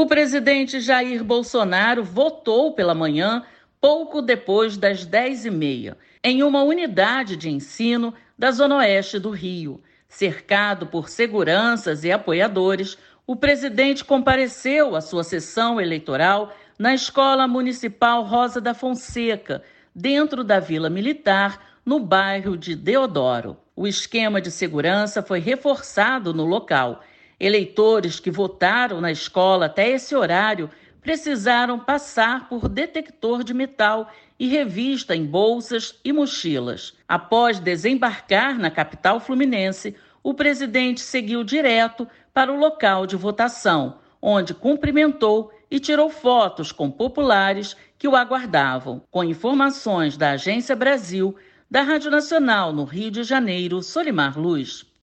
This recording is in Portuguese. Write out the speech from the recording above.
O presidente Jair Bolsonaro votou pela manhã, pouco depois das 10h30, em uma unidade de ensino da Zona Oeste do Rio. Cercado por seguranças e apoiadores, o presidente compareceu à sua sessão eleitoral na Escola Municipal Rosa da Fonseca, dentro da Vila Militar, no bairro de Deodoro. O esquema de segurança foi reforçado no local. Eleitores que votaram na escola até esse horário precisaram passar por detector de metal e revista em bolsas e mochilas. Após desembarcar na capital fluminense, o presidente seguiu direto para o local de votação, onde cumprimentou e tirou fotos com populares que o aguardavam. Com informações da Agência Brasil, da Rádio Nacional no Rio de Janeiro, Solimar Luz.